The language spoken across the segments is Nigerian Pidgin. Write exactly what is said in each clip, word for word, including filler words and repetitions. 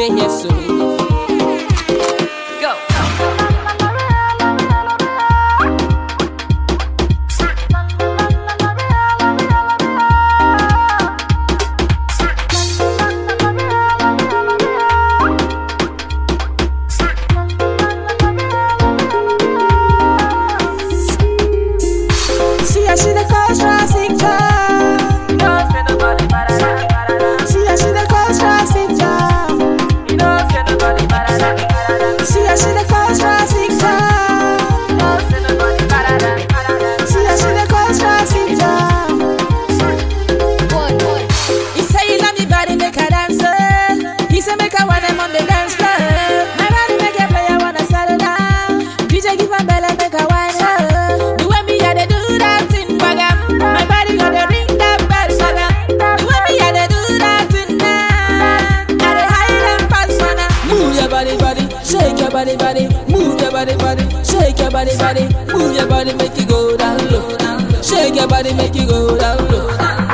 day here soon. Go. See, I should have called traffic jam. See, I should have called traffic jam. See, I should have called traffic jam. See, I should have called traffic jam. He say he love me body, make a dance. He say make a one him on the dance floor. My body make a play, I wanna settle down. D J give a belly, make a wine. The way me a dey do that thing, bagam. My body got the ring that bell, bagam. The way me a dey do that thing, nah. I dey hide and pass mana. Move your body, body, shake your body, body. Move your body, body, shake your body, body. Move your body, make it go down low. Shake your body, make it go down low.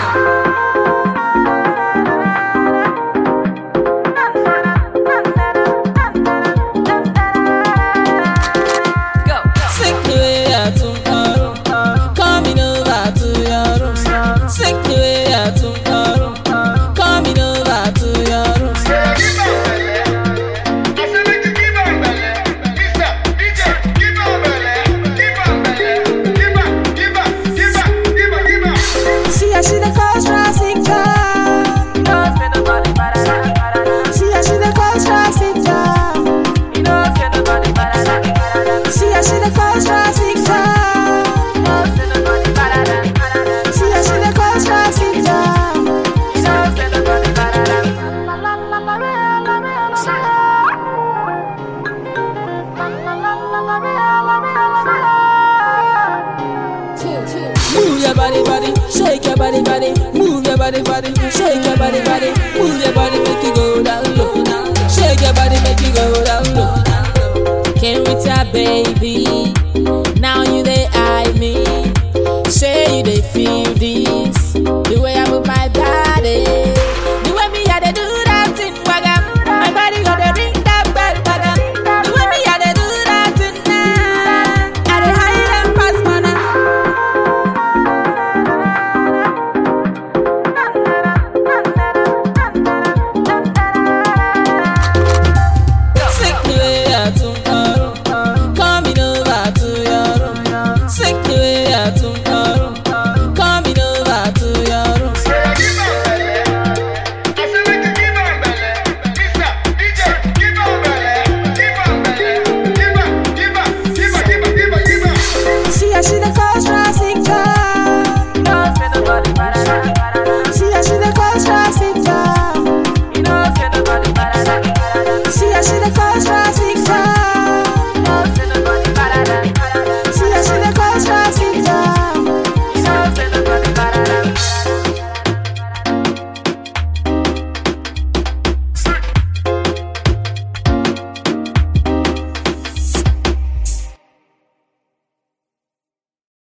Go. Sick the way I tomorrow, coming over to your room. Sick the way I tomorrow, coming over to your room. See, I should have called traffic jam. See, I should have called traffic jam. See, I should have called traffic jam. See, I should have called traffic jam. Move your body, body, shake your body, body. Move your body, body,